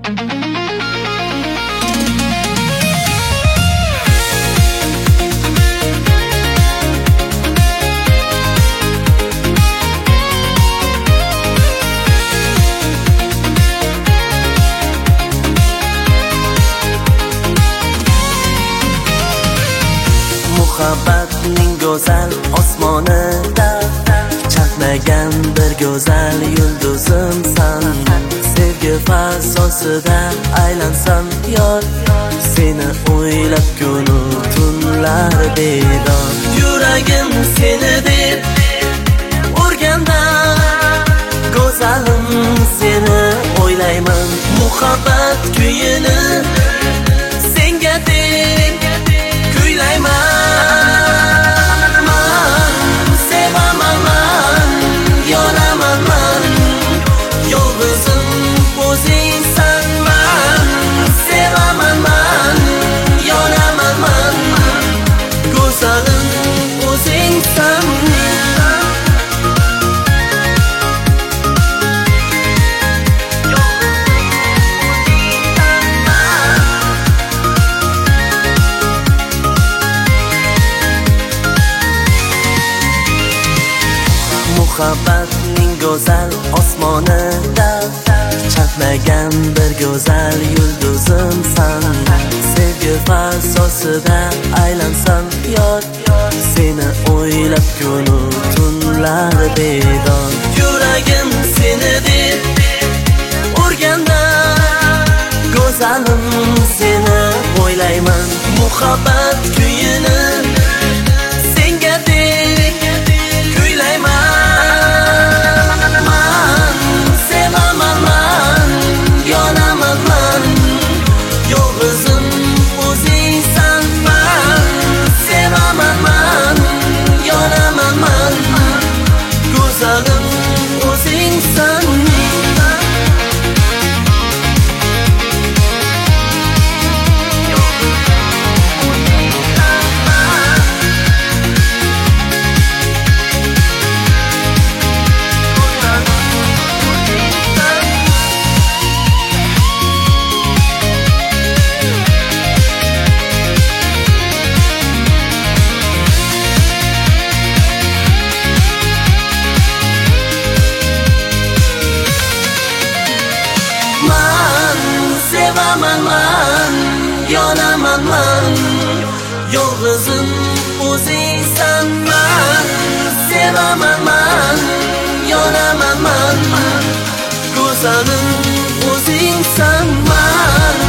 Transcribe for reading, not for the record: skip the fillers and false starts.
Muhabbatning go'zal osmonida chaqnagan bir go'zal yulduzimsan. Sevgi fasosida aylansam yor, seni o'ylab kunu tunlar bedor. Yuragim seni deb urganda, go'zalim seni o'ylayman. Muhabbat kuyini senga deb kuylayman. Muhabbatning go'zal osmonida chaqnagan bir go'zal yulduzimsan. Sevgi fasosida aylansam yor, seni o'ylab kunu tunlar bedor. Yuragim seni deb urganda, go'zalim seni o'ylayman. Muhabbat kuyini senga deb kuylayman. Sevaman, yonaman, yolg'izim o'zingsan. Man sevaman, yonaman, go'zalim o'zingsan. Man